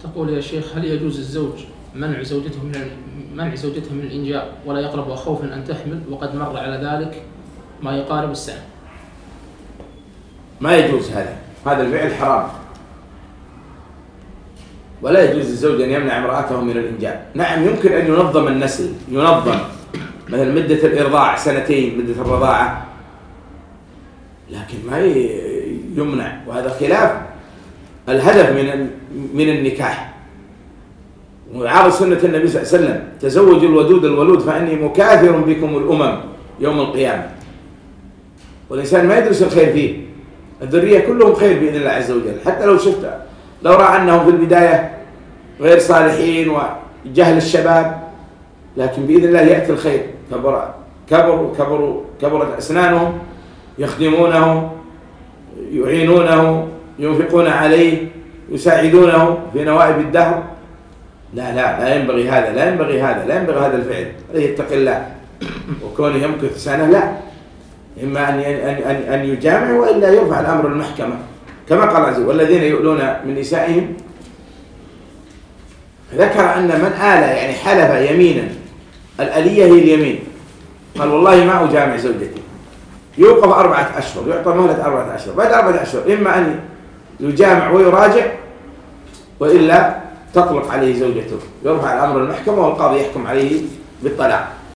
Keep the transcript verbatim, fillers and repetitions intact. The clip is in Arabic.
تقول يا شيخ: هل يجوز الزوج منع زوجته من منع زوجته من الإنجاب ولا يقرب خوفا أن تحمل وقد مر على ذلك ما يقارب السنة؟ ما يجوز هذا، هذا الفعل حرام، ولا يجوز للزوج أن يمنع امرأته من الإنجاب. نعم يمكن أن ينظم النسل، ينظم مثل مدة الإرضاع سنتين مدة الرضاعة، لكن ما يمنع، وهذا خلاف الهدف من من النكاح ويعارض سنة النبي صلى الله عليه وسلم: تزوجوا الودود الولود فإني مكاثر بكم الأمم يوم القيامة. والإنسان ما يدرس الخير فيه، الذرية كلهم خير بإذن الله عز وجل، حتى لو شفت لو رأى أنهم في البداية غير صالحين وجهل الشباب، لكن بإذن الله يأتي الخير. كبر كبروا كبروا كبرت أسنانهم، يخدمونه، يعينونه، ينفقون عليه، يساعدونه في نوائب الدهر. لا لا لا ينبغي هذا، لا ينبغي هذا، لا ينبغي هذا الفعل. عليه يتقي الله، وكونه يمكث سنة لا، إما أن أن أن يجامع وإلا يرفع الأمر المحكمة، كما قال عز وجل: والذين يؤلون من نسائهم. ذكر أن من آل يعني حلف يمينا، الآلية هي اليمين، قال والله ما أجامع زوجتي، يوقف أربعة أشهر، يعطى مهلة أربعة أشهر. بعد أربعة أشهر إما أن يجامع ويراجع، وإلا تطلق عليه زوجته، يرفع الأمر المحكمة والقاضي يحكم عليه بالطلاق.